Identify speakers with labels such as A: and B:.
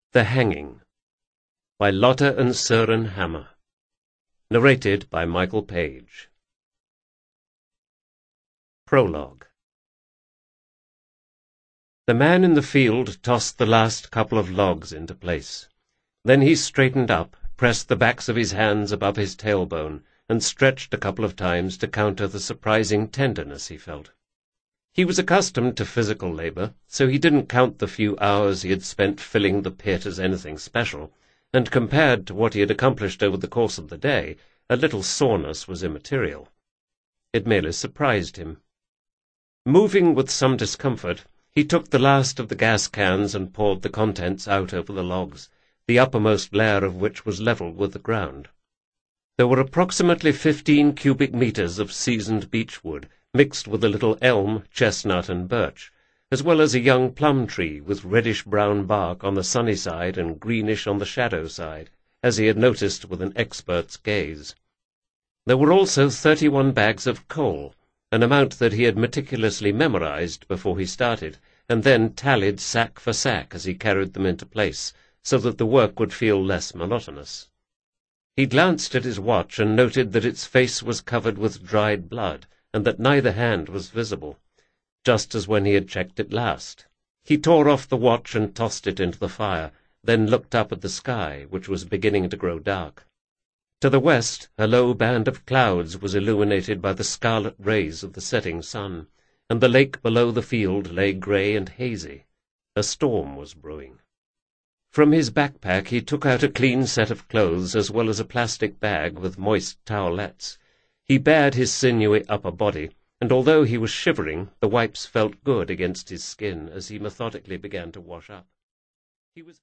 A: The Hanging by Lotte and Søren Hammer. Narrated by Michael Page. Prologue. The man in the field tossed the last couple of logs into place. Then he straightened up, pressed the backs of his hands above his tailbone, and stretched a couple of times to counter the surprising tenderness he felt. He was accustomed to physical labor, so he didn't count the few hours he had spent filling the pit as anything special, and compared to what he had accomplished over the course of the day, a little soreness was immaterial. It merely surprised him. Moving with some discomfort, he took the last of the gas cans and poured the contents out over the logs, the uppermost layer of which was level with the ground. There were approximately 15 cubic meters of seasoned beechwood, mixed with a little elm, chestnut, and birch, as well as a young plum tree with reddish-brown bark on the sunny side and greenish on the shadow side, as he had noticed with an expert's gaze. There were also 31 bags of coal, an amount that he had meticulously memorized before he started, and then tallied sack for sack as he carried them into place, so that the work would feel less monotonous. He glanced at his watch and noted that its face was covered with dried blood, and that neither hand was visible, just as when he had checked it last. He tore off the watch and tossed it into the fire, then looked up at the sky, which was beginning to grow dark. To the west, a low band of clouds was illuminated by the scarlet rays of the setting sun, and the lake below the field lay grey and hazy. A storm was brewing. From his backpack he took out a clean set of clothes as well as a plastic bag with moist towelettes. He bared his sinewy upper body, and although he was shivering, the wipes felt good against his skin as he methodically began to wash up. He was